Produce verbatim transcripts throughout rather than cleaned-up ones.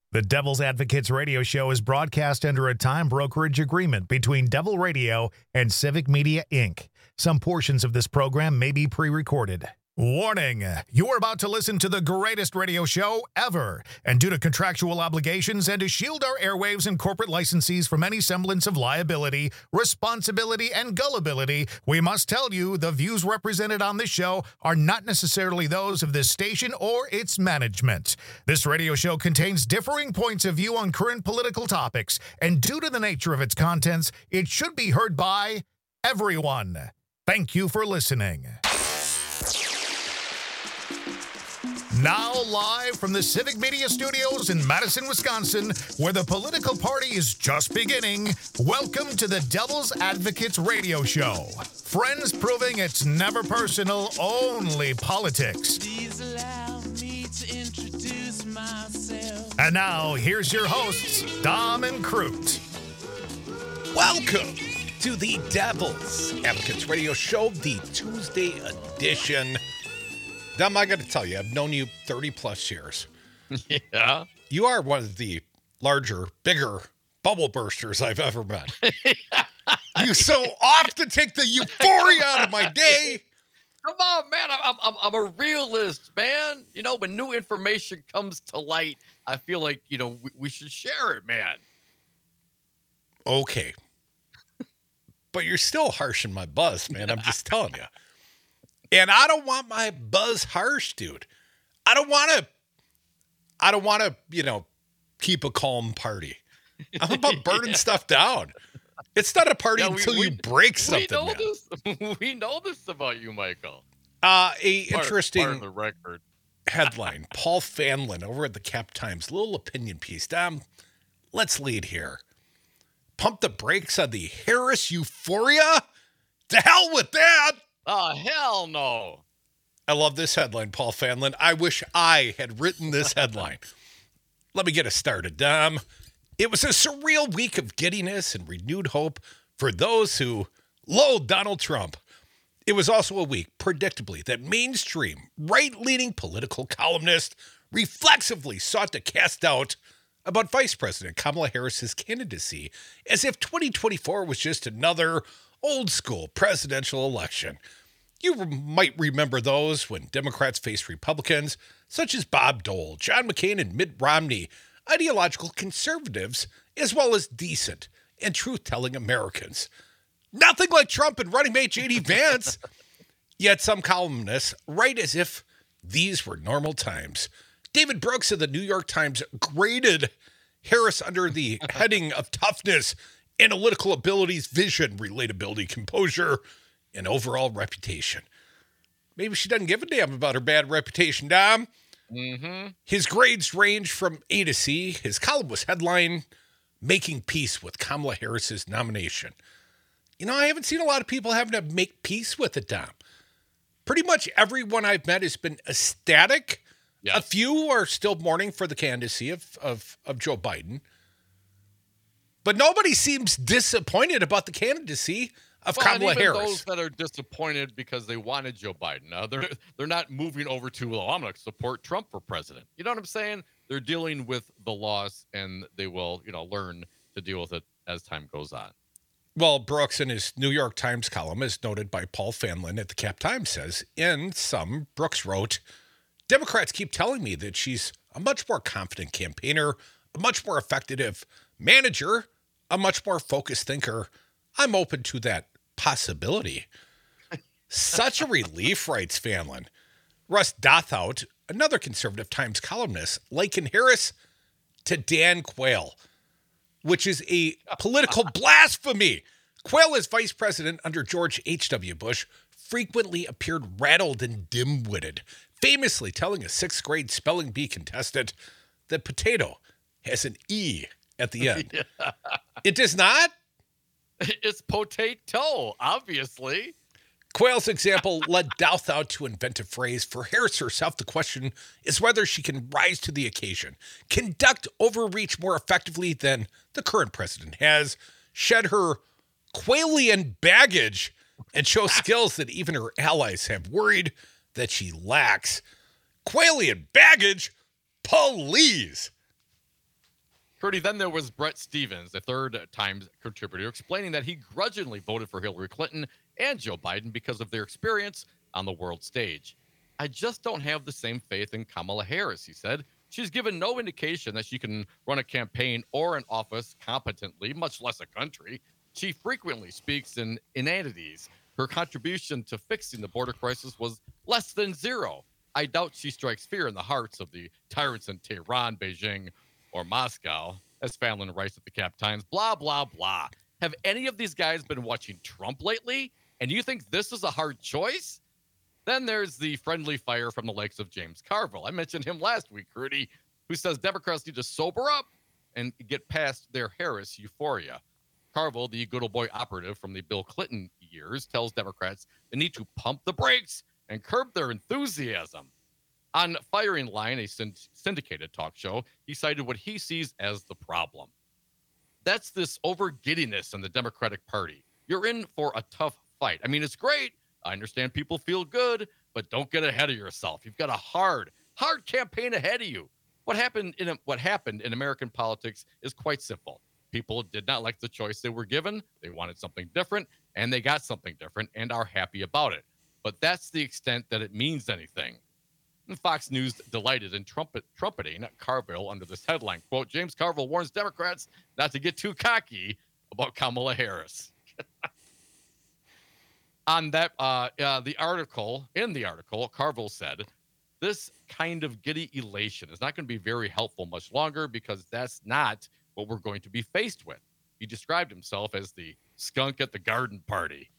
The Devil's Advocates radio show is broadcast under a time brokerage agreement between Devil Radio and Civic Media, Incorporated. Some portions of this program may be pre-recorded. Warning, you are about to listen to the greatest radio show ever. And due to contractual obligations and to shield our airwaves and corporate licensees from any semblance of liability, responsibility, and gullibility, we must tell you the views represented on this show are not necessarily those of this station or its management. This radio show contains differing points of view on current political topics, and due to the nature of its contents, it should be heard by everyone. Thank you for listening. Now live from the Civic Media Studios in Madison, Wisconsin, where the political party is just beginning, welcome to the Devil's Advocates radio show. Friends proving it's never personal, only politics. Please allow me to introduce myself. And now, here's your hosts, Dom and Crute. Welcome to the Devil's Advocates radio show, the Tuesday edition. Dom, I got to tell you, I've known you thirty plus years. Yeah. You are one of the larger, bigger bubble bursters I've ever met. You so often take the euphoria out of my day. Come on, man. I'm, I'm, I'm a realist, man. You know, when new information comes to light, I feel like, you know, we, we should share it, man. Okay. But you're still harshing my buzz, man. I'm just telling you. And I don't want my buzz harsh, dude. I don't want to, I don't want to, you know, keep a calm party. I'm about burning stuff down. It's not a party yeah, we, until we, you break something. We know man. this. We know this about you, Michael. Uh, a part, interesting part of the record. headline. Paul Fanlon over at the Cap Times, little opinion piece. Dom, let's lead here. Pump the brakes on the Harris euphoria? To hell with that. Oh, hell no. I love this headline, Paul Fanlon. I wish I had written this headline. Let me get us started, Dom. It was a surreal week of giddiness and renewed hope for those who loathe Donald Trump. It was also a week, predictably, that mainstream, right-leaning political columnists reflexively sought to cast doubt about Vice President Kamala Harris's candidacy, as if twenty twenty-four was just another old-school presidential election. You might remember those when Democrats faced Republicans, such as Bob Dole, John McCain, and Mitt Romney, ideological conservatives, as well as decent and truth-telling Americans. Nothing like Trump and running mate J D Vance. Yet some columnists write as if these were normal times. David Brooks of the New York Times graded Harris under the heading of toughness, analytical abilities, vision, relatability, composure, and overall reputation. Maybe she doesn't give a damn about her bad reputation, Dom. Mm-hmm. His grades range from A to C. His column was headline, Making Peace with Kamala Harris's Nomination. You know, I haven't seen a lot of people having to make peace with it, Dom. Pretty much everyone I've met has been ecstatic. Yes. A few are still mourning for the candidacy of, of, of Joe Biden. But nobody seems disappointed about the candidacy of well, Kamala and even Harris. Those that are disappointed because they wanted Joe Biden. Uh, they're they're not moving over to, well, I'm going to support Trump for president. You know what I'm saying? They're dealing with the loss, and they will, you know, learn to deal with it as time goes on. Well, Brooks, in his New York Times column, as noted by Paul Fanlon at the Cap Times, says, in some, Brooks wrote, Democrats keep telling me that she's a much more confident campaigner, a much more effective manager, a much more focused thinker. I'm open to that possibility. Such a relief, writes Fanlon. Russ Dothout, another conservative Times columnist, likened Harris to Dan Quayle, which is a political blasphemy. Quayle, as vice president under George H W. Bush, frequently appeared rattled and dim-witted, famously telling a sixth grade spelling bee contestant that potato has an E at the end. Yeah. It does not? It's potato, obviously. Quayle's example led Dothout to invent a phrase. For Harris herself, the question is whether she can rise to the occasion, conduct overreach more effectively than the current president has, shed her Quaylean baggage, and show skills that even her allies have worried that she lacks. Quaylean baggage? Please. Crudy, then there was Brett Stevens, a third Times contributor, explaining that he grudgingly voted for Hillary Clinton and Joe Biden because of their experience on the world stage. I just don't have the same faith in Kamala Harris, he said. She's given no indication that she can run a campaign or an office competently, much less a country. She frequently speaks in inanities. Her contribution to fixing the border crisis was less than zero. I doubt she strikes fear in the hearts of the tyrants in Tehran, Beijing, or Moscow, as Fallon writes at the Cap Times, blah, blah, blah. Have any of these guys been watching Trump lately? And you think this is a hard choice? Then there's the friendly fire from the likes of James Carville. I mentioned him last week, Rudy, who says Democrats need to sober up and get past their Harris euphoria. Carville, the good old boy operative from the Bill Clinton years, tells Democrats they need to pump the brakes and curb their enthusiasm. On Firing Line, a synd- syndicated talk show, he cited what he sees as the problem. That's this over-giddiness in the Democratic Party. You're in for a tough fight. I mean, it's great. I understand people feel good, but don't get ahead of yourself. You've got a hard, hard campaign ahead of you. What happened in what happened in American politics is quite simple. People did not like the choice they were given. They wanted something different, and they got something different and are happy about it. But that's the extent that it means anything. And Fox News delighted in trumpet, trumpeting Carville under this headline, quote, James Carville warns Democrats not to get too cocky about Kamala Harris. On that, uh, uh, the article, in the article, Carville said, this kind of giddy elation is not going to be very helpful much longer because that's not what we're going to be faced with. He described himself as the skunk at the garden party.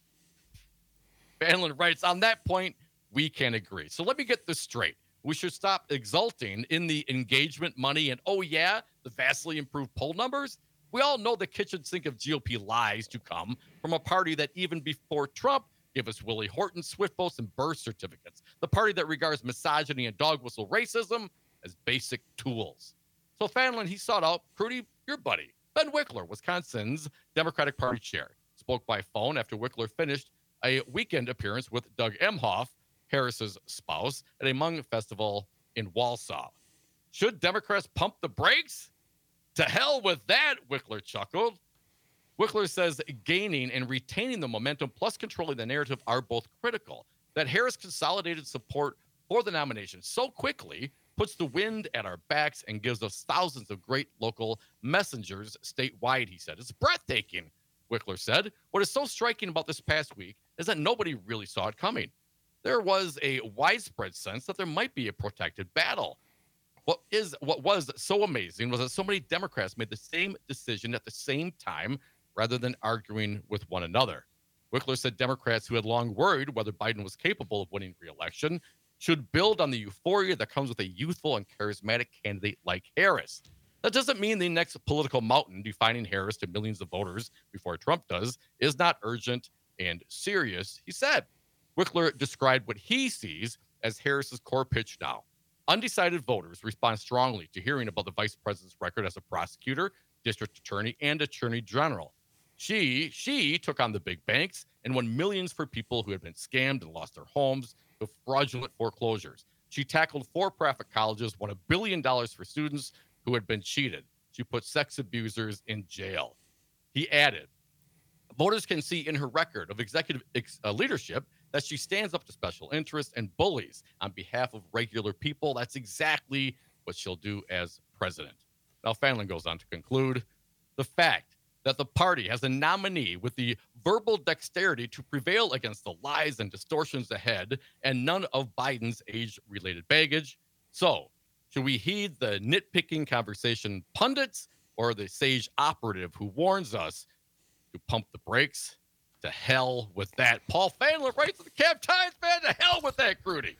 Fallon writes, on that point, we can agree. So let me get this straight. We should stop exulting in the engagement money and, oh, yeah, the vastly improved poll numbers. We all know the kitchen sink of G O P lies to come from a party that even before Trump gave us Willie Horton, Swift votes, and birth certificates. The party that regards misogyny and dog whistle racism as basic tools. So Fallon, he sought out Crudy, your buddy, Ben Wickler, Wisconsin's Democratic Party chair. Spoke by phone after Wickler finished a weekend appearance with Doug Emhoff, Harris's spouse, at a Hmong festival in Walsall. Should Democrats pump the brakes? To hell with that, Wickler chuckled. Wickler says gaining and retaining the momentum plus controlling the narrative are both critical. That Harris consolidated support for the nomination so quickly puts the wind at our backs and gives us thousands of great local messengers statewide, he said. It's breathtaking, Wickler said. What is so striking about this past week is that nobody really saw it coming. There was a widespread sense that there might be a protected battle. What is what was so amazing was that so many Democrats made the same decision at the same time rather than arguing with one another. Wickler said Democrats who had long worried whether Biden was capable of winning re-election should build on the euphoria that comes with a youthful and charismatic candidate like Harris. That doesn't mean the next political mountain defining Harris to millions of voters before Trump does is not urgent and serious, he said. Wickler described what he sees as Harris's core pitch now. Undecided voters respond strongly to hearing about the vice president's record as a prosecutor, district attorney, and attorney general. She, she took on the big banks and won millions for people who had been scammed and lost their homes to fraudulent foreclosures. She tackled for-profit colleges, won a billion dollars for students who had been cheated. She put sex abusers in jail. He added, voters can see in her record of executive ex- uh, leadership that she stands up to special interests and bullies on behalf of regular people. That's exactly what she'll do as president. Now, Fallon goes on to conclude, the fact that the party has a nominee with the verbal dexterity to prevail against the lies and distortions ahead and none of Biden's age-related baggage. So, should we heed the nitpicking conversation pundits or the sage operative who warns us to pump the brakes? To hell with that. Paul Fallon writes to the Cap Times, man, to hell with that, Crudy.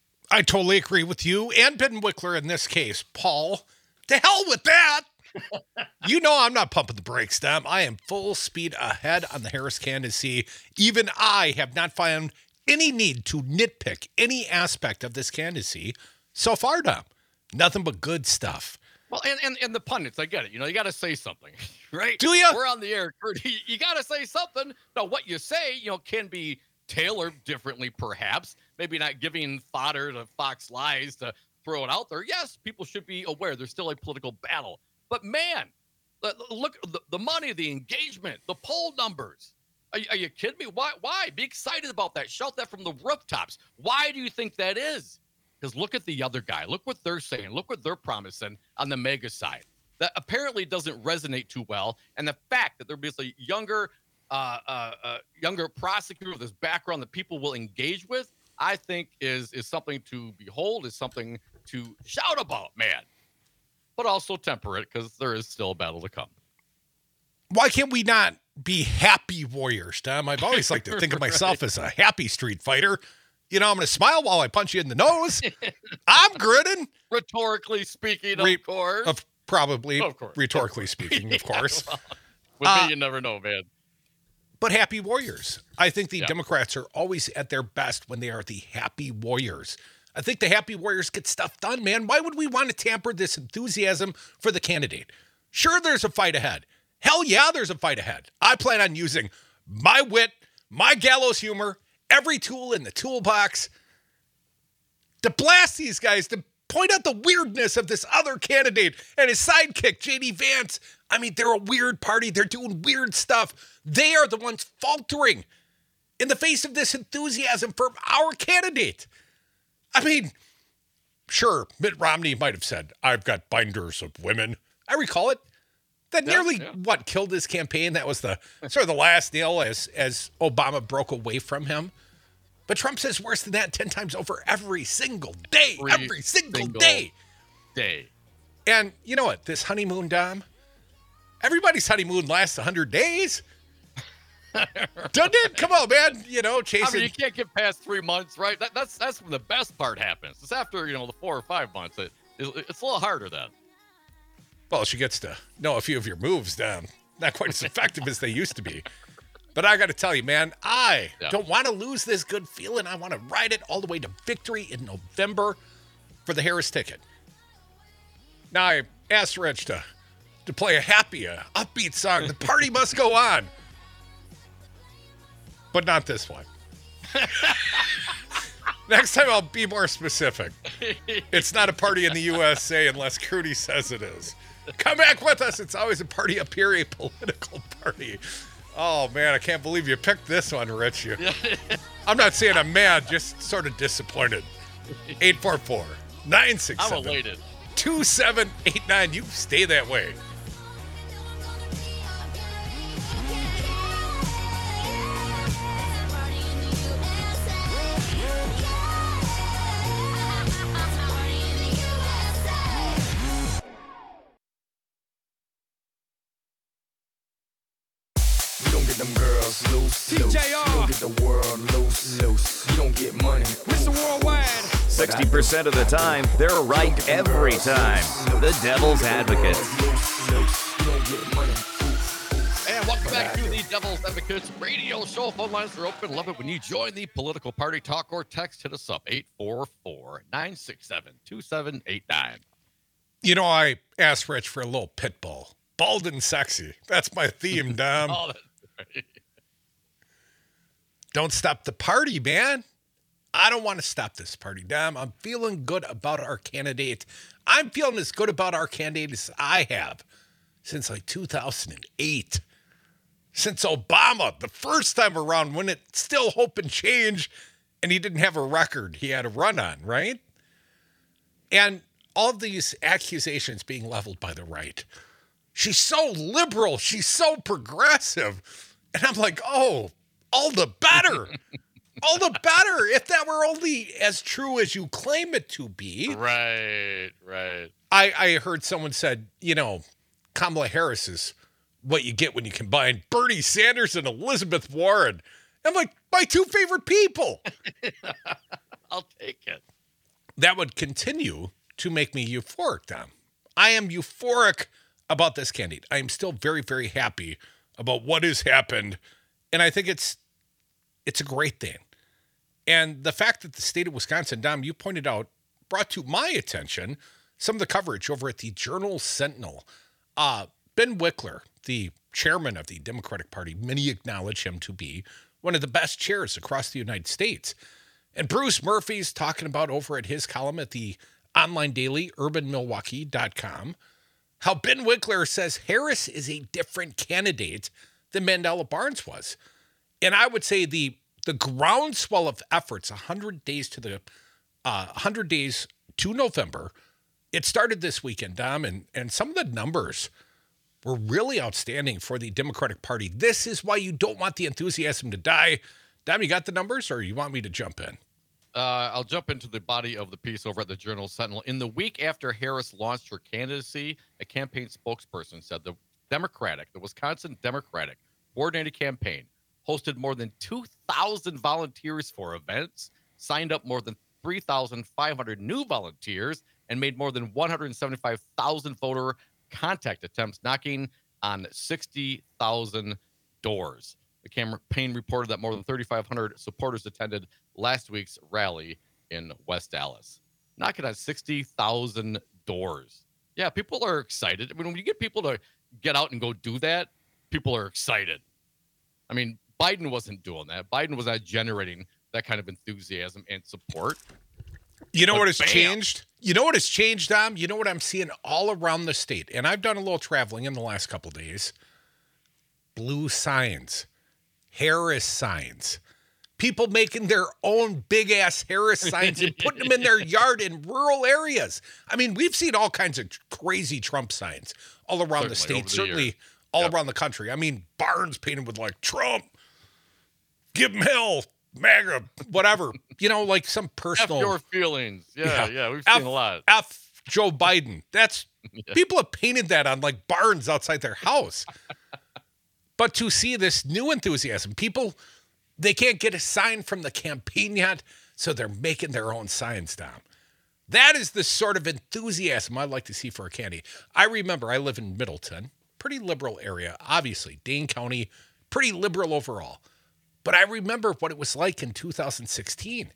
I totally agree with you and Ben Wickler in this case. Paul, to hell with that. You know I'm not pumping the brakes, Dom. I am full speed ahead on the Harris candidacy. Even I have not found any need to nitpick any aspect of this candidacy so far, Dom. Nothing but good stuff. Well, and, and, and the pundits, I get it. You know, you got to say something, right? Do you? We're on the air, Kurt. You, you got to say something. Now, what you say, you know, can be tailored differently, perhaps. Maybe not giving fodder to Fox lies to throw it out there. Yes, people should be aware there's still a political battle But man, look, the, the money, the engagement, the poll numbers. Are, are you kidding me? Why? Why? Be excited about that. Shout that from the rooftops. Why do you think that is? Because look at the other guy. Look what they're saying. Look what they're promising on the mega side. That apparently doesn't resonate too well. And the fact that there be a younger, uh, uh, uh, younger prosecutor with this background that people will engage with, I think is is something to behold, is something to shout about, man. But also temper it, because there is still a battle to come. Why can't we not be happy warriors, Tom? I've always liked to think of myself as a happy street fighter. You know, I'm going to smile while I punch you in the nose. I'm grinning. Rhetorically speaking, Re- of course. Of probably, of course. rhetorically speaking, of course. Yeah, well, with uh, me, you never know, man. But happy warriors. I think the Yeah. Democrats are always at their best when they are the happy warriors. I think the happy warriors get stuff done, man. Why would we want to tamper this enthusiasm for the candidate? Sure, there's a fight ahead. Hell yeah, there's a fight ahead. I plan on using my wit, my gallows humor, every tool in the toolbox to blast these guys, to point out the weirdness of this other candidate and his sidekick, J D Vance. I mean, they're a weird party. They're doing weird stuff. They are the ones faltering in the face of this enthusiasm for our candidate. I mean, sure, Mitt Romney might have said, I've got binders of women. I recall it. That Yeah, nearly, yeah. what, killed his campaign? That was the sort of the last nail as, as Obama broke away from him. But Trump says worse than that ten times over every single day. Every every single, single day. Day. And you know what? This honeymoon, Dom, everybody's honeymoon lasts one hundred days. Doesn't it? Come on, man. You know, I chasing. mean, you can't get past three months, right? That, that's that's when the best part happens. It's after, you know, the four or five months. It, it, it's a little harder then. Well, she gets to know a few of your moves, Dom. Not quite as effective as they used to be. But I got to tell you, man, I Yeah. don't want to lose this good feeling. I want to ride it all the way to victory in November for the Harris ticket. Now, I asked Rich to, to play a happy, uh, upbeat song. The party must go on. But not this one. Next time I'll be more specific. It's not a party in the U S A unless Crudy says it is. Come back with us. It's always a party up here, a political party. Oh, man, I can't believe you picked this one, Rich. You, I'm not saying I'm mad, just sort of disappointed. eight four four, nine six I'm seven, elated. two seven eight nine. You stay that way. You don't get them girls loose. T J R. You don't get the world loose. Loose. You don't get money. Mister Worldwide. sixty percent of the time, they're right every time. The Devil's Advocates. Loose. Loose. You don't get money. And welcome back to the Devil's Advocates radio show. Phone lines are open. Love it when you join the political party. Talk or text. Hit us up. eight four four, nine six seven, two seven eight nine. You know, I asked Rich for a little pit bull. Bald and sexy. That's my theme, Dom. Oh, that's right. Don't stop the party, man. I don't want to stop this party, Dom. I'm feeling good about our candidate. I'm feeling as good about our candidate as I have since like two thousand eight. Since Obama, the first time around when it still hope and change, and he didn't have a record he had to run on, right? And all of these accusations being leveled by the right. She's so liberal. She's so progressive. And I'm like, oh, all the better. All the better. If that were only as true as you claim it to be. Right, right. I, I heard someone said, you know, Kamala Harris is what you get when you combine Bernie Sanders and Elizabeth Warren. I'm like, my two favorite people. I'll take it. That would continue to make me euphoric, Tom. I am euphoric about this candidate. I am still very, very happy about what has happened. And I think it's it's a great thing. And the fact that the state of Wisconsin, Dom, you pointed out, brought to my attention some of the coverage over at the Journal Sentinel. Uh, Ben Wickler, the chairman of the Democratic Party, many acknowledge him to be one of the best chairs across the United States. And Bruce Murphy's talking about over at his column at the online daily urban milwaukee dot com how Ben Winkler says Harris is a different candidate than Mandela Barnes was. And I would say the the groundswell of efforts, one hundred days to the uh, one hundred days to November, it started this weekend, Dom, and, and some of the numbers were really outstanding for the Democratic Party. This is why you don't want the enthusiasm to die. Dom, you got the numbers, or you want me to jump in? Uh, I'll jump into the body of the piece over at the Journal Sentinel. In the week after Harris launched her candidacy, a campaign spokesperson said the Democratic, the Wisconsin Democratic coordinated campaign hosted more than two thousand volunteers for events, signed up more than three thousand five hundred new volunteers, and made more than one hundred seventy-five thousand voter contact attempts, knocking on sixty thousand doors. The campaign reported that more than thirty-five hundred supporters attended last week's rally in West Dallas, knocking on sixty thousand doors. Yeah, people are excited. I mean, when you get people to get out and go do that, people are excited. I mean, Biden wasn't doing that. Biden was not generating that kind of enthusiasm and support. You know But what has bam. changed? You know what has changed, Dom? You know what I'm seeing all around the state? And I've done a little traveling in the last couple of days. Blue signs, Harris signs, people making their own big-ass Harris signs and putting them in their yard in rural areas. I mean, we've seen all kinds of crazy Trump signs all around the Certainly, state, over the certainly years. all Yep. around the country. I mean, Barnes painted with, like, Trump, give him hell, MAGA, whatever. You know, like some F personal... your feelings. Yeah, Yeah. yeah, we've F, seen a lot. F Joe Biden. That's people have painted that on like barns outside their house. But to see this new enthusiasm, people they can't get a sign from the campaign yet, so they're making their own signs down. That is the sort of enthusiasm I'd like to see for a candidate. I remember I live in Middleton, pretty liberal area, obviously, Dane County, pretty liberal overall. But I remember what it was like in two thousand sixteen.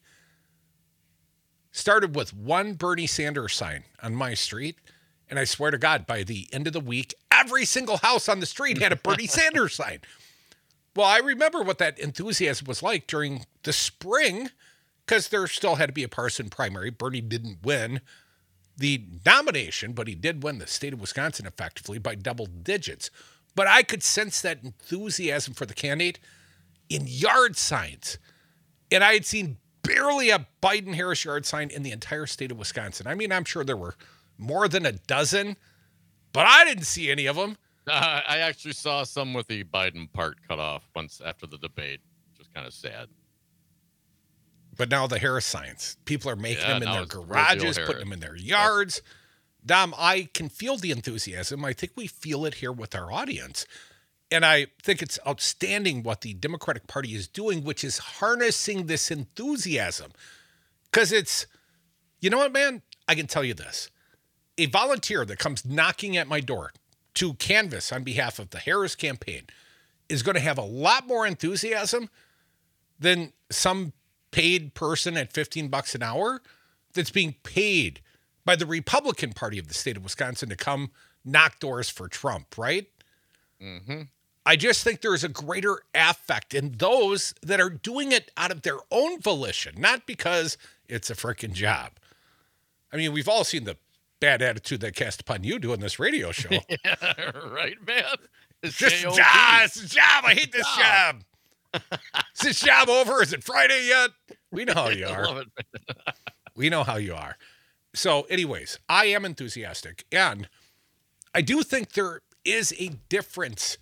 Started with one Bernie Sanders sign on my street. And I swear to God, by the end of the week, every single house on the street had a Bernie Sanders sign. Well, I remember what that enthusiasm was like during the spring, because there still had to be a partisan primary. Bernie didn't win the nomination, but he did win the state of Wisconsin effectively by double digits. But I could sense that enthusiasm for the candidate in yard signs. And I had seen barely a Biden-Harris yard sign in the entire state of Wisconsin. I mean, I'm sure there were more than a dozen, but I didn't see any of them. Uh, I actually saw some with the Biden part cut off once after the debate, which was kind of sad. But now the Harris signs, people are making Yeah, them in now their it's the real garages, deal putting them in their yards. Dom, I can feel the enthusiasm. I think we feel it here with our audience. And I think it's outstanding what the Democratic Party is doing, which is harnessing this enthusiasm. Because it's, you know what, man? I can tell you this. A volunteer that comes knocking at my door to canvass on behalf of the Harris campaign is going to have a lot more enthusiasm than some paid person at fifteen bucks an hour that's being paid by the Republican Party of the state of Wisconsin to come knock doors for Trump, right? Mm-hmm. I just think there's a greater affect in those that are doing it out of their own volition, not because it's a freaking job. I mean, we've all seen the bad attitude that cast upon you doing this radio show. Yeah, right, man. It's Just a J O B. job. It's a job. I hate this Job. job. Is this job over? Is it Friday yet? We know how you I are. love it, man. We know how you are. So anyways, I am enthusiastic. And I do think there is a difference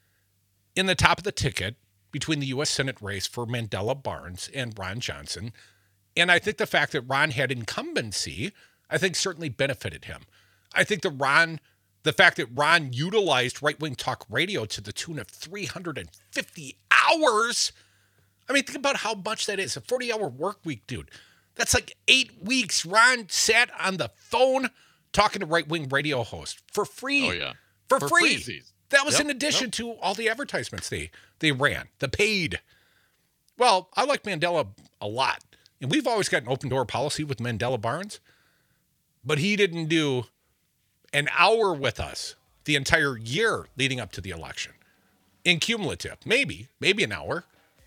in the top of the ticket between the U S Senate race for Mandela Barnes and Ron Johnson. And I think the fact that Ron had incumbency, I think certainly benefited him. I think the Ron, the fact that Ron utilized right-wing talk radio to the tune of three hundred fifty hours. I mean, think about how much that is. A forty-hour work week, dude. That's like eight weeks. Ron sat on the phone talking to right-wing radio hosts for free. Oh, yeah. For, For free. freezies. That was Yep, in addition yep. to all the advertisements they, they ran, the paid. Well, I like Mandela a lot. And we've always got an open door policy with Mandela Barnes. But he didn't do an hour with us the entire year leading up to the election. In cumulative. Maybe. Maybe an hour.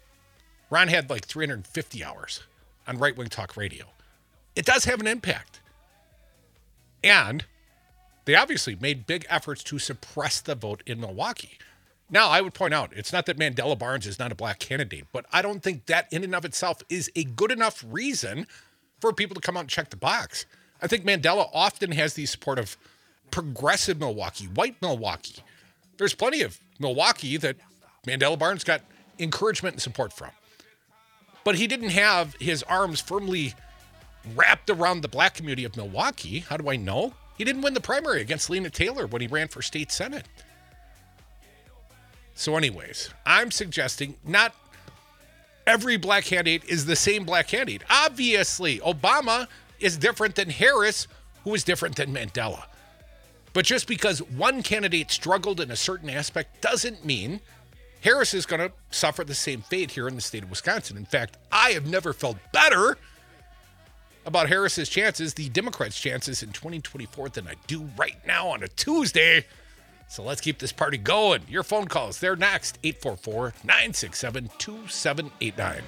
Ron had like three hundred fifty hours on right-wing talk radio. It does have an impact. And they obviously made big efforts to suppress the vote in Milwaukee. Now, I would point out, it's not that Mandela Barnes is not a black candidate, but I don't think that in and of itself is a good enough reason for people to come out and check the box. I think Mandela often has the support of progressive Milwaukee, white Milwaukee. There's plenty of Milwaukee that Mandela Barnes got encouragement and support from. But he didn't have his arms firmly wrapped around the black community of Milwaukee. How do I know? He didn't win the primary against Lena Taylor when he ran for state senate. So anyways, I'm suggesting not every black candidate is the same black candidate. Obviously, Obama is different than Harris, who is different than Mandela. But just because one candidate struggled in a certain aspect doesn't mean Harris is going to suffer the same fate here in the state of Wisconsin. In fact, I have never felt better about Harris's chances, the Democrats' chances in twenty twenty-four than I do right now on a Tuesday. So let's keep this party going. Your phone calls, they're next. eight four four, nine six seven, two seven eight nine.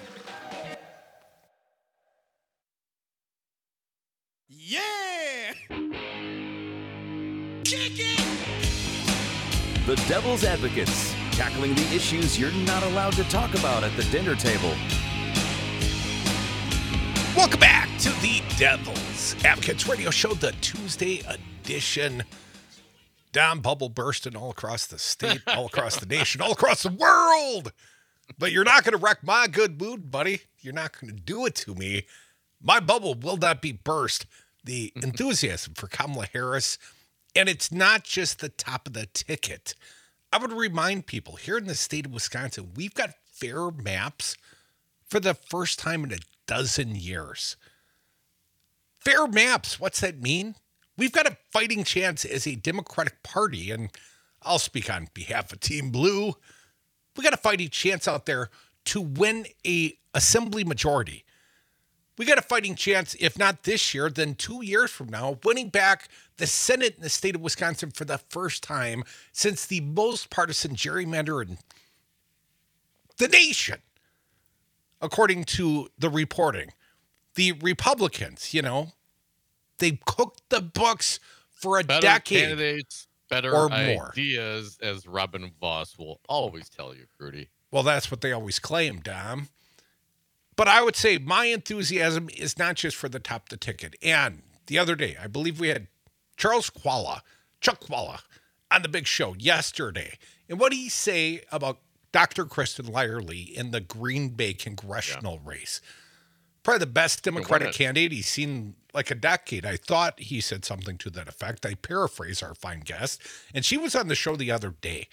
Yeah! Kick it! The Devil's Advocates, tackling the issues you're not allowed to talk about at the dinner table. Welcome back to the Devil's Advocates Radio Show, the Tuesday edition. Dom, bubble bursting all across the state, all across the nation, all across the world. But you're not going to wreck my good mood, buddy. You're not going to do it to me. My bubble will not be burst. The enthusiasm for Kamala Harris, and it's not just the top of the ticket. I would remind people here in the state of Wisconsin, we've got fair maps for the first time in a dozen years. Fair maps, what's that mean? We've got a fighting chance as a Democratic Party, and I'll speak on behalf of Team Blue. We got a fighting chance out there to win a assembly majority. We got a fighting chance, if not this year, then two years from now, winning back the Senate in the state of Wisconsin for the first time since the most partisan gerrymander in the nation, according to the reporting. The Republicans, you know, they cooked the books for a better decade candidates, better or more. ideas, as Robin Voss will always tell you, Rudy. Well, that's what they always claim, Dom. But I would say my enthusiasm is not just for the top of the ticket. And the other day, I believe we had Charles Qualla, Chuck Qualla, on the big show yesterday. And what did he say about Doctor Kristen Lyerly in the Green Bay congressional yeah. race? Probably the best Democratic candidate he's seen like a decade. I thought he said something to that effect. I paraphrase our fine guest. And she was on the show the other day.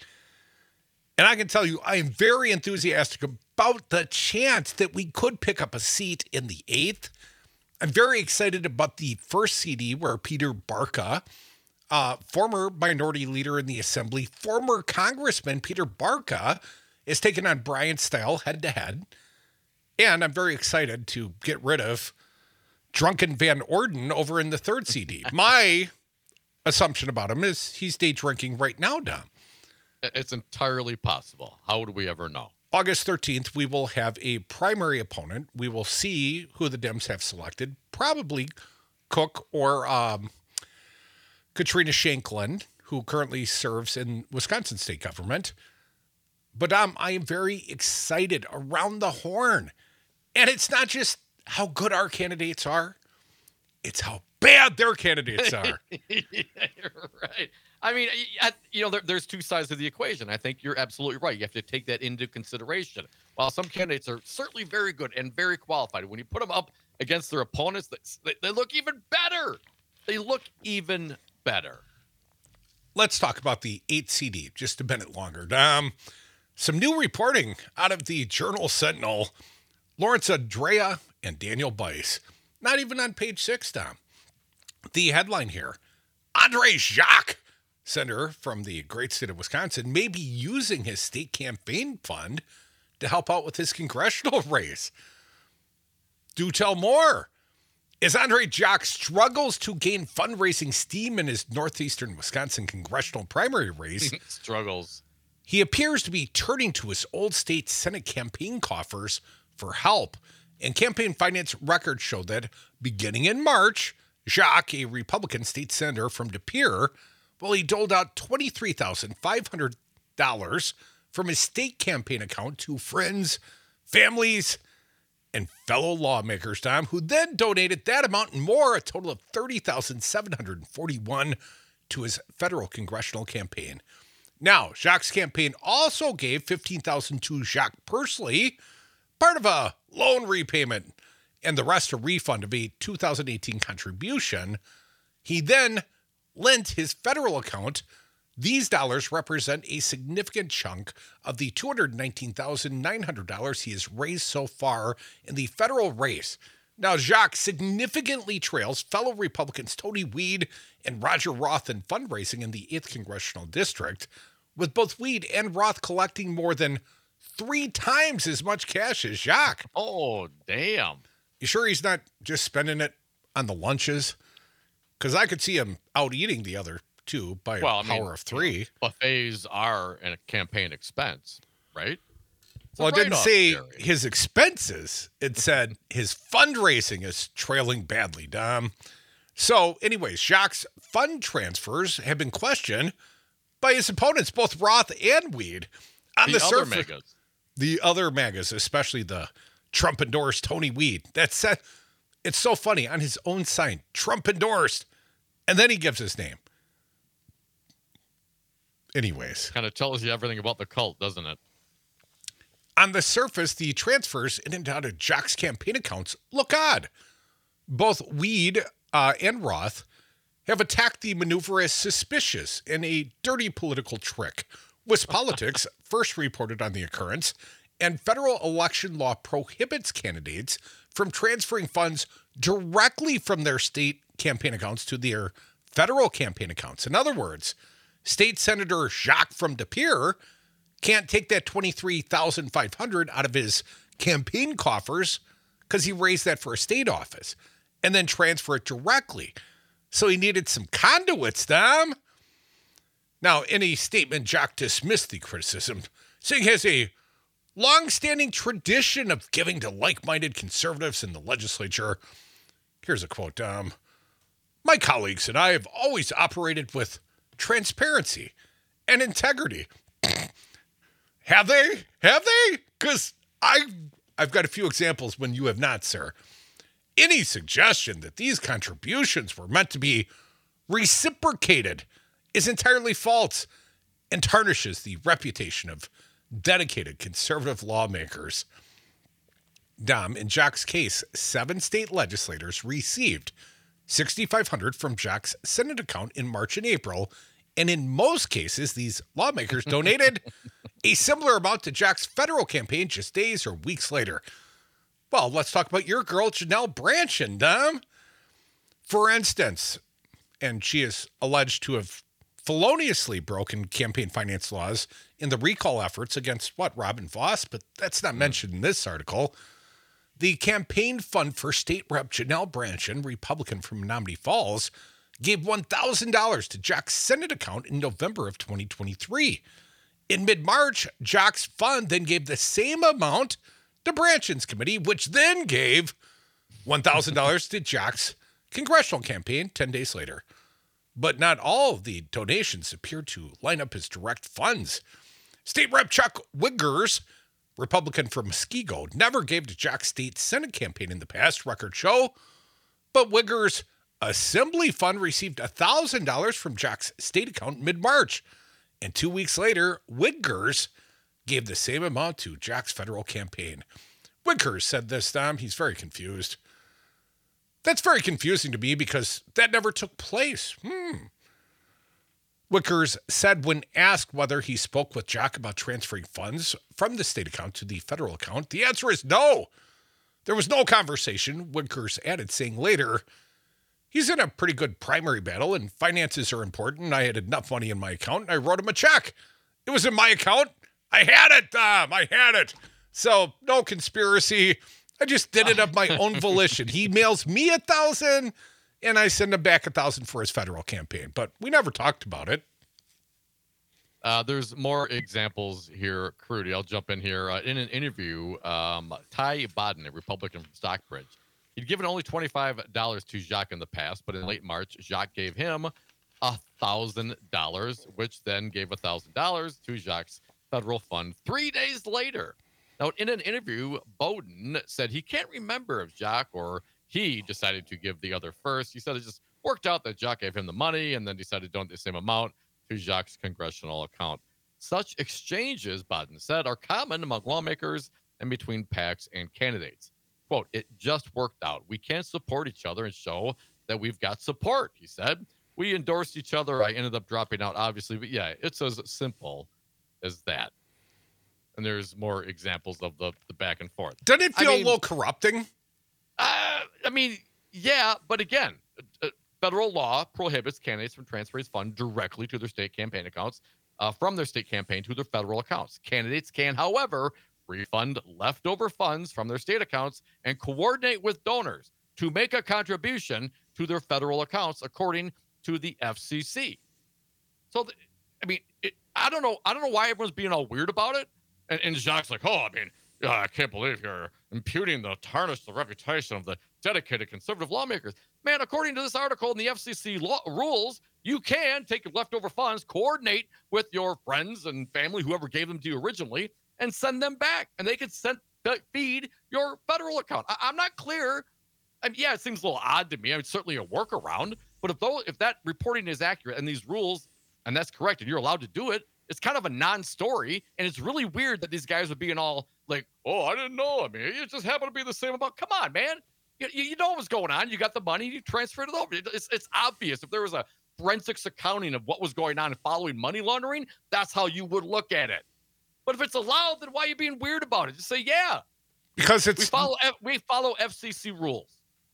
And I can tell you, I am very enthusiastic about the chance that we could pick up a seat in the eighth. I'm very excited about the first C D where Peter Barca, uh, former minority leader in the assembly, former Congressman Peter Barca, is taking on Brian Style head to head. And I'm very excited to get rid of Drunken Van Orden over in the third C D. My assumption about him is he's day drinking right now, Dom. It's entirely possible. How would we ever know? August thirteenth, we will have a primary opponent. We will see who the Dems have selected. Probably Cook or um, Katrina Shanklin, who currently serves in Wisconsin state government. But um, I am very excited around the horn. And it's not just how good our candidates are. It's how bad their candidates are. Yeah, you're right. I mean, you know, there, there's two sides of the equation. I think you're absolutely right. You have to take that into consideration. While some candidates are certainly very good and very qualified, when you put them up against their opponents, they, they look even better. They look even better. Let's talk about the eighth C D just a minute longer. Um, some new reporting out of the Journal Sentinel. Lawrence Andrea and Daniel Bice. Not even on page six, Tom. The headline here, Andre Jacques, senator from the great state of Wisconsin, may be using his state campaign fund to help out with his congressional race. Do tell more. As Andre Jacques struggles to gain fundraising steam in his northeastern Wisconsin congressional primary race, struggles. He appears to be turning to his old state Senate campaign coffers for help. And campaign finance records show that beginning in March, Jacques, a Republican state senator from De Pere, well, he doled out twenty-three thousand five hundred dollars from his state campaign account to friends, families, and fellow lawmakers, Tom, who then donated that amount and more, a total of thirty thousand seven hundred forty-one dollars to his federal congressional campaign. Now, Jacques' campaign also gave fifteen thousand dollars to Jacques personally, part of a loan repayment, and the rest a refund of a two thousand eighteen contribution. He then lent his federal account. These dollars represent a significant chunk of the two hundred nineteen thousand nine hundred dollars he has raised so far in the federal race. Now, Jacques significantly trails fellow Republicans Tony Weed and Roger Roth in fundraising in the eighth Congressional District, with both Weed and Roth collecting more than three times as much cash as Jacques. Oh, damn. You sure he's not just spending it on the lunches? Because I could see him out eating the other two by Well, a I power mean, of three. you know, buffets are a campaign expense, right? It's a Well, it didn't write-off, say Jerry. his expenses. It said his fundraising is trailing badly, Dom. So, anyways, Jacques' fund transfers have been questioned by his opponents, both Roth and Weed. On the, the, other surface, megas. the other MAGAs, especially the Trump endorsed Tony Weed. That said, it's so funny on his own sign, Trump endorsed, and then he gives his name. Anyways, Kind of tells you everything about the cult, doesn't it? on the surface, the transfers in and out of Jacques' campaign accounts look odd. Both Weed uh, and Roth have attacked the maneuver as suspicious and a dirty political trick. WisPolitics first reported on the occurrence, and federal election law prohibits candidates from transferring funds directly from their state campaign accounts to their federal campaign accounts. In other words, State Senator Jacques from De Pere can't take that twenty-three thousand five hundred dollars out of his campaign coffers because he raised that for a state office and then transfer it directly. So he needed some conduits, Dom. Now, in a statement, Jacques dismissed the criticism, saying he has a long-standing tradition of giving to like-minded conservatives in the legislature. Here's a quote, Dom. My colleagues and I have always operated with transparency and integrity. Have they? Have they? Because I've, I've got a few examples when you have not, sir. Any suggestion that these contributions were meant to be reciprocated is entirely false and tarnishes the reputation of dedicated conservative lawmakers. Dom, in Jacques' case, seven state legislators received six thousand five hundred dollars from Jacques' Senate account in March and April, and in most cases, these lawmakers donated a similar amount to Jacques' federal campaign just days or weeks later. Well, let's talk about your girl, Janelle Brandtjen, Dom. For instance, and she is alleged to have feloniously broken campaign finance laws in the recall efforts against, what, Robin Voss? But that's not mentioned in this article. The campaign fund for State Rep Janelle Brandtjen, Republican from Menominee Falls, gave one thousand dollars to Jacques' Senate account in November of twenty twenty-three. In mid-March, Jacques' fund then gave the same amount to Brandtjen's committee, which then gave one thousand dollars to Jacques' congressional campaign ten days later. But not all of the donations appear to line up as direct funds. State Rep Chuck Wiggers, Republican from Muskego, never gave to Jacques' state Senate campaign in the past, records show. But Wiggers' Assembly Fund received one thousand dollars from Jacques' state account mid-March. And two weeks later, Wiggers gave the same amount to Jacques' federal campaign. Wiggers said this, Tom. He's very confused. That's very confusing to me because that never took place. Hmm. Wiggers said when asked whether he spoke with Jacques about transferring funds from the state account to the federal account, the answer is no. There was no conversation, Wiggers added, saying later, he's in a pretty good primary battle and finances are important. I had enough money in my account and I wrote him a check. It was in my account. I had it, Tom. I had it. So no conspiracy. I just did it of my own volition. He mails me a thousand and I send him back a thousand for his federal campaign, but we never talked about it. Uh, there's more examples here, Crudy. I'll jump in here. Uh, in an interview, um, Ty Bodden, a Republican from Stockbridge, He'd given only twenty-five dollars to Jacques in the past, but in late March, Jacques gave him one thousand dollars, which then gave one thousand dollars to Jacques' federal fund three days later. Now, in an interview, Bowden said he can't remember if Jacques or he decided to give the other first. He said it just worked out that Jacques gave him the money and then decided to donate the same amount to Jacques' congressional account. Such exchanges, Bowden said, are common among lawmakers and between PACs and candidates. Quote, it just worked out. We can't support each other and show that we've got support, he said. We endorsed each other. I ended up dropping out, obviously. But yeah, it's as simple as that. And there's more examples of the, the back and forth. Doesn't it feel I mean, a little corrupting? Uh, I mean, yeah, but again, uh, federal law prohibits candidates from transferring funds directly to their state campaign accounts uh, from their state campaign to their federal accounts. Candidates can, however, refund leftover funds from their state accounts and coordinate with donors to make a contribution to their federal accounts, according to the F C C. So, the, I mean, it, I don't know. I don't know why everyone's being all weird about it. And, and Jacques like, oh, I mean, uh, I can't believe you're imputing the tarnish the reputation of the dedicated conservative lawmakers. Man, according to this article in the F C C law, rules, you can take your leftover funds, coordinate with your friends and family, whoever gave them to you originally, and send them back. And they could send feed your federal account. I, I'm not clear. I mean, yeah, it seems a little odd to me. I mean, certainly a workaround. But if though if that reporting is accurate and these rules, and that's correct, and you're allowed to do it, it's kind of a non-story. And it's really weird that these guys are being all like, oh, I didn't know. I mean, it just happened to be the same amount. Come on, man. You, you know what's going on. You got the money. You transferred it over. It's, it's obvious. If there was a forensics accounting of what was going on following money laundering, that's how you would look at it. But if it's allowed, then why are you being weird about it? Just say, yeah. Because it's... We follow, we follow F C C rules.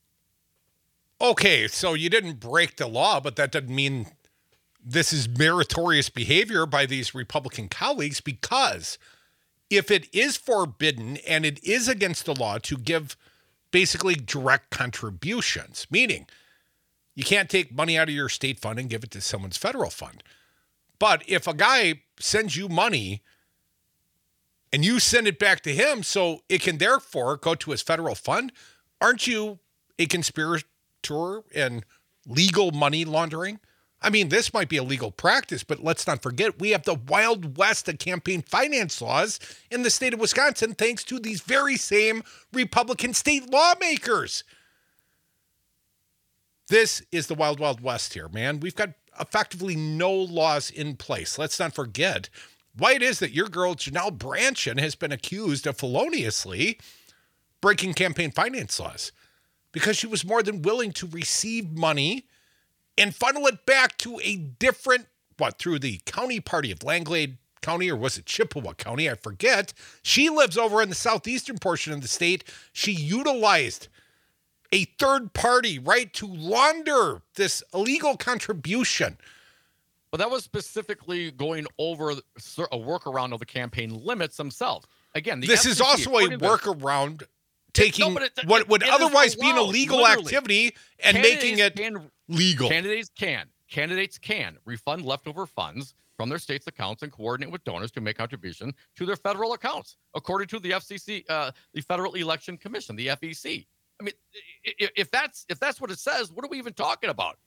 Okay, so you didn't break the law, but that doesn't mean this is meritorious behavior by these Republican colleagues, because if it is forbidden and it is against the law to give basically direct contributions, meaning you can't take money out of your state fund and give it to someone's federal fund. But if a guy sends you money and you send it back to him so it can therefore go to his federal fund, aren't you a conspirator and legal money laundering? I mean, this might be a legal practice, but let's not forget we have the Wild West of campaign finance laws in the state of Wisconsin, thanks to these very same Republican state lawmakers. This is the Wild Wild West here, man. We've got effectively no laws in place. Let's not forget why it is that your girl Janelle Brandtjen has been accused of feloniously breaking campaign finance laws, because she was more than willing to receive money and funnel it back to a different, what, through the county party of Langlade County, or was it Chippewa County? I forget. She lives over in the southeastern portion of the state. She utilized a third party, right, to launder this illegal contribution. But that was specifically going over a workaround of the campaign limits themselves. Again, the this F C C, is also a workaround taking no, it, what would otherwise be an allowed, illegal literally. activity and Candidates making it can, legal. Candidates can. Candidates can refund leftover funds from their state's accounts and coordinate with donors to make contribution to their federal accounts, according to the F C C, uh, the Federal Election Commission, the F E C. I mean, if that's if that's what it says, what are we even talking about?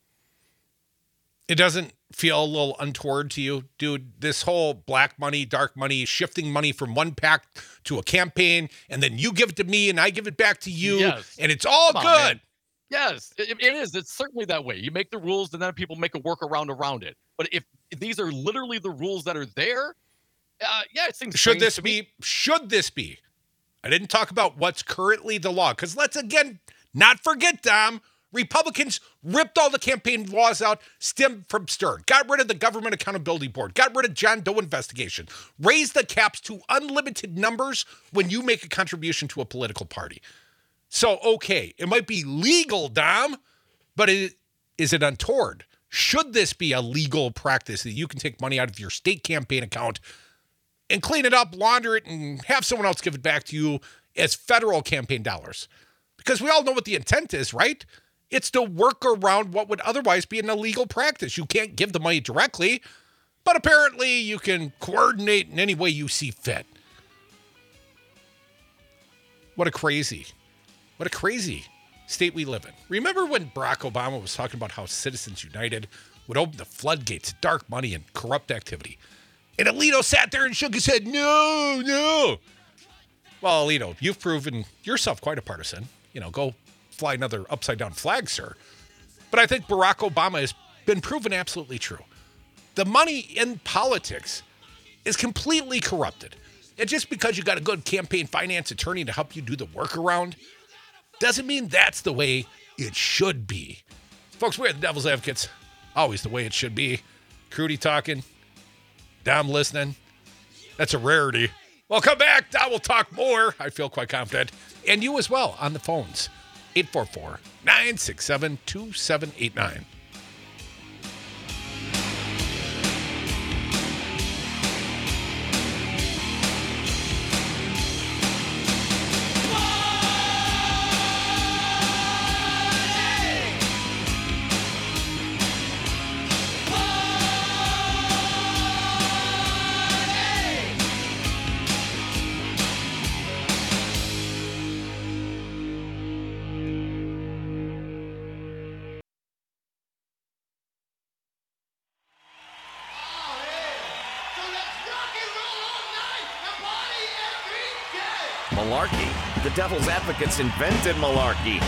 It doesn't feel a little untoward to you, dude? This whole black money, dark money, shifting money from one PAC to a campaign, and then you give it to me and I give it back to you, yes. and it's all Come good. On, man. Yes, it, it is. It's certainly that way. You make the rules, and then people make a workaround around it. But if, if these are literally the rules that are there, uh, yeah, it seems. Should this to be? Me. Should this be? I didn't talk about what's currently the law, because let's again not forget, Dom. Republicans ripped all the campaign laws out, stemmed from Stern, got rid of the Government Accountability Board, got rid of John Doe investigation, raised the caps to unlimited numbers when you make a contribution to a political party. So, okay, it might be legal, Dom, but it, is it untoward? Should this be a legal practice that you can take money out of your state campaign account and clean it up, launder it, and have someone else give it back to you as federal campaign dollars? Because we all know what the intent is, right? It's to work around what would otherwise be an illegal practice. You can't give the money directly, but apparently you can coordinate in any way you see fit. What a crazy, what a crazy state we live in. Remember when Barack Obama was talking about how Citizens United would open the floodgates to dark money and corrupt activity? And Alito sat there and shook his head, no, no. Well, Alito, you've proven yourself quite a partisan. You know, go fly another upside-down flag, sir. But I think Barack Obama has been proven absolutely true. The money in politics is completely corrupted. And just because you got a good campaign finance attorney to help you do the workaround doesn't mean that's the way it should be. Folks, we're the Devil's Advocates. Always the way it should be. Crudy talking. Dom listening. That's a rarity. Well, come back. Dom will talk more. I feel quite confident. And you as well on the phones. eight four four, nine six seven, two seven eight nine. Malarkey. The Devil's Advocates invented malarkey.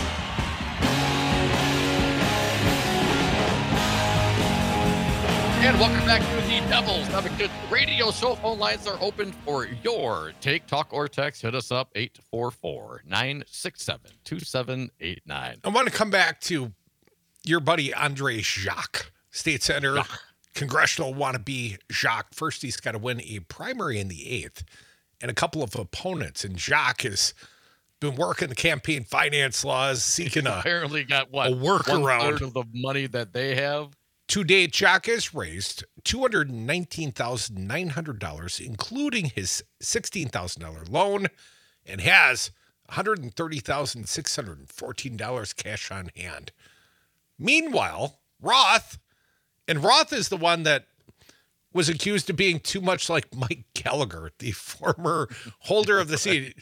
And welcome back to the Devil's Advocates radio show. Phone lines are open for your take, talk, or text. Hit us up, eight four four, nine six seven, two seven eight nine. I want to come back to your buddy Andre Jacques, state senator, Jacques. congressional wannabe Jacques. First, he's got to win a primary in the eighth and a couple of opponents. And Jacques has been working the campaign finance laws, seeking a, Apparently got what? a workaround. One third of the money that they have. To date, Jacques has raised two hundred nineteen thousand nine hundred dollars, including his sixteen thousand dollars loan, and has one hundred thirty thousand six hundred fourteen dollars cash on hand. Meanwhile, Roth, and Roth is the one that was accused of being too much like Mike Gallagher, the former holder of the seat.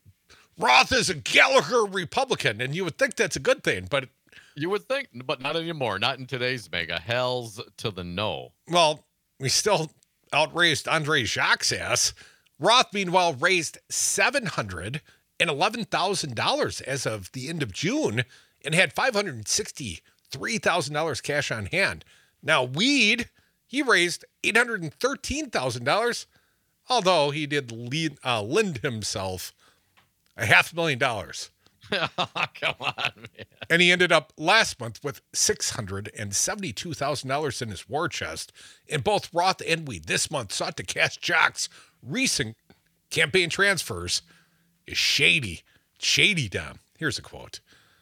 Roth is a Gallagher Republican, and you would think that's a good thing, but You would think, but not anymore. Not in today's mega. Hells to the no. well, we still outraised Andre Jacques' ass. Roth, meanwhile, raised seven hundred eleven thousand dollars as of the end of June and had five hundred sixty-three thousand dollars cash on hand. Now, Weed, he raised eight hundred thirteen thousand dollars, although he did lead, uh, lend himself a half million dollars. Come on, man. And he ended up last month with six hundred seventy-two thousand dollars in his war chest. And both Roth and Weed this month sought to cast Jacques' recent campaign transfers is shady. Shady, Dom. Here's a quote.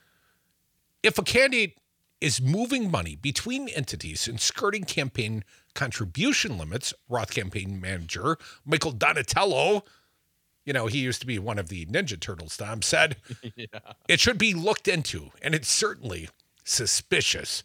If a candidate is moving money between entities and skirting campaign contribution limits, Roth campaign manager Michael Donatello, you know, he used to be one of the Ninja Turtles, Dom, said, yeah. It should be looked into, and it's certainly suspicious.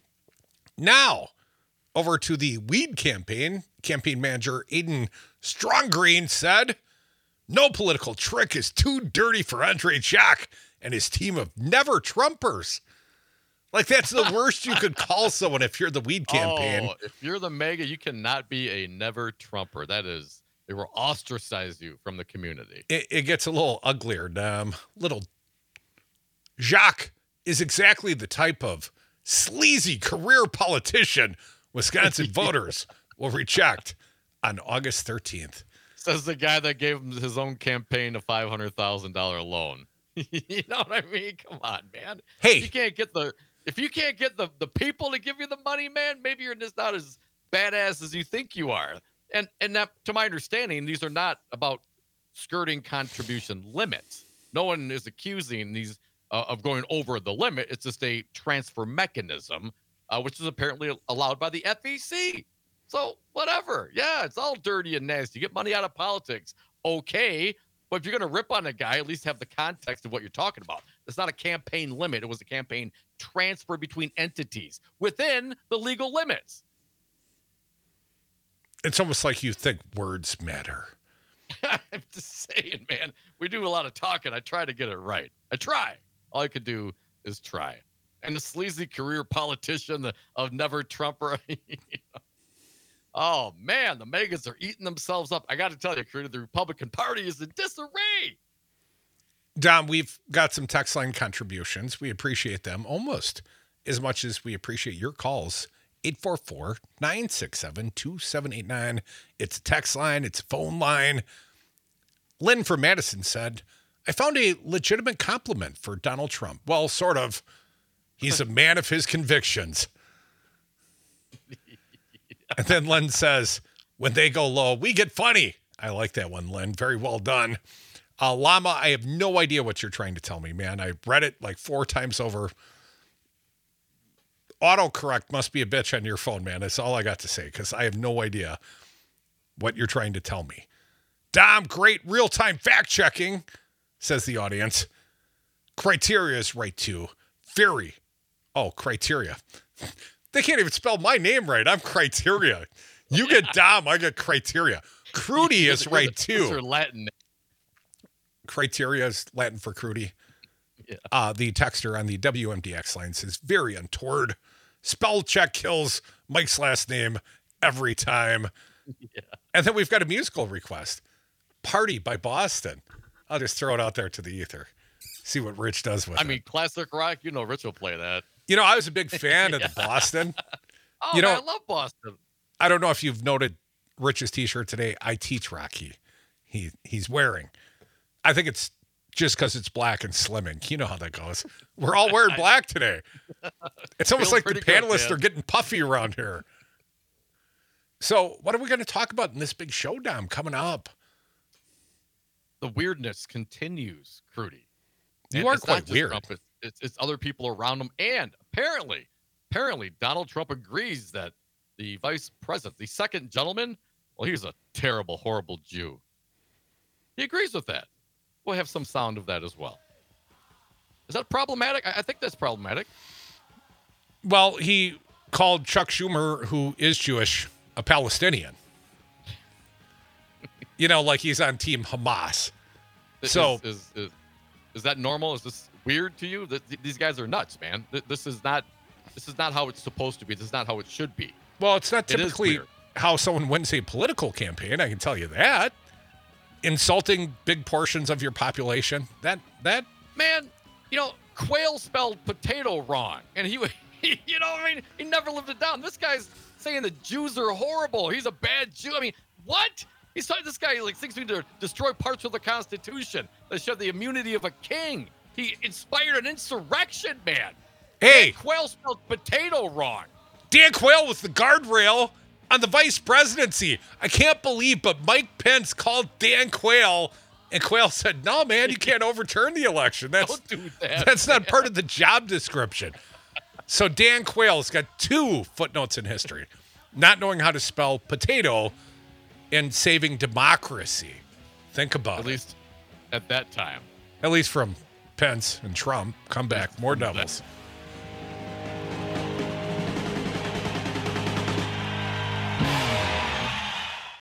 Now, over to the Weed campaign, campaign manager Aiden Strongreen said, no political trick is too dirty for Andre Jacques and his team of never Trumpers. Like, that's the worst you could call someone if you're the Weed campaign. Oh, if you're the mega, you cannot be a never Trumper. That is... They will ostracize you from the community. It, it gets a little uglier, Dom. Little Jacques is exactly the type of sleazy career politician Wisconsin voters will reject on August thirteenth. Says the guy that gave him his own campaign a five hundred thousand dollars loan. You know what I mean? Come on, man. Hey, you can't get the if you can't get the, the people to give you the money, man, maybe you're just not as badass as you think you are. And and that, to my understanding, these are not about skirting contribution limits. No one is accusing these uh, of going over the limit. It's just a transfer mechanism, uh, which is apparently allowed by the F E C. So whatever. Yeah, it's all dirty and nasty. You get money out of politics. Okay. But if you're going to rip on a guy, at least have the context of what you're talking about. It's not a campaign limit. It was a campaign transfer between entities within the legal limits. It's almost like you think words matter. I'm just saying, man. We do a lot of talking. I try to get it right. I try. All I could do is try. And the sleazy career politician the, of never Trumper. Oh, man, the megas are eating themselves up. I got to tell you, Crudy, the Republican Party is in disarray. Dom, we've got some text line contributions. We appreciate them almost as much as we appreciate your calls. eight four four, nine six seven, two seven eight nine. It's a text line. It's a phone line. Lynn from Madison said, I found a legitimate compliment for Donald Trump. Well, sort of. He's a man of his convictions. And then Lynn says, when they go low, we get funny. I like that one, Lynn. Very well done. Uh, Llama, I have no idea what you're trying to tell me, man. I read it like four times over. Autocorrect must be a bitch on your phone, man. That's all I got to say, because I have no idea what you're trying to tell me. Dom, great real-time fact-checking, says the audience. Criteria is right, too. Very. Oh, criteria. They can't even spell my name right. I'm criteria. You get Dom, I get criteria. Crudy is right, too. Those are Latin. Criteria is Latin for Crudy. Yeah. Uh, the texter on the W M D X line says, very untoward. Spell check kills Mike's last name every time. Yeah. And then we've got a musical request. Party by Boston. I'll just throw it out there to the ether. See what Rich does with I it. mean, classic rock, you know Rich will play that. You know, I was a big fan of the Boston. Oh, You know- man, I love Boston. I don't know if you've noted Rich's t-shirt today. I teach Rocky. He he's wearing. I think it's just because it's black and slimming. You know how that goes. We're all wearing black today. It's almost Feels like the pretty good, panelists man. are getting puffy around here. So what are we going to talk about in this big showdown coming up? The weirdness continues, Crudy. You And are it's not quite just weird. Trump, it's, it's, it's other people around him. And apparently, apparently, Donald Trump agrees that the vice president, the second gentleman, well, he's a terrible, horrible Jew. He agrees with that. We'll have some sound of that as well. Is that problematic? I, I think that's problematic. Well, he called Chuck Schumer, who is Jewish, a Palestinian. You know, like he's on Team Hamas. Is- So- is, is, is, is that normal? Is this weird to you? Th- th- These guys are nuts, man. Th- This is not this is not how it's supposed to be. This is not how it should be. Well, it's not It is typically weird. how someone wins a political campaign. I can tell you that. Insulting big portions of your population. That that Man, you know, Quayle spelled potato wrong, and he, he you know, what I mean, he never lived it down. This guy's saying the Jews are horrible. He's a bad Jew. I mean, what? He's talking. This guy like thinks we need to destroy parts of the Constitution that show the immunity of a king. He inspired an insurrection, man. hey, Quayle spelled potato wrong. Dan Quayle was the guardrail on the vice presidency. I can't believe, but Mike Pence called Dan Quayle, and Quayle said, "No, man, you can't overturn the election. That's Don't do that. that's not part of the job description." So Dan Quayle's got two footnotes in history: not knowing how to spell potato and saving democracy. Think about At it. least at that time. At least from Pence and Trump. Come back, more devils.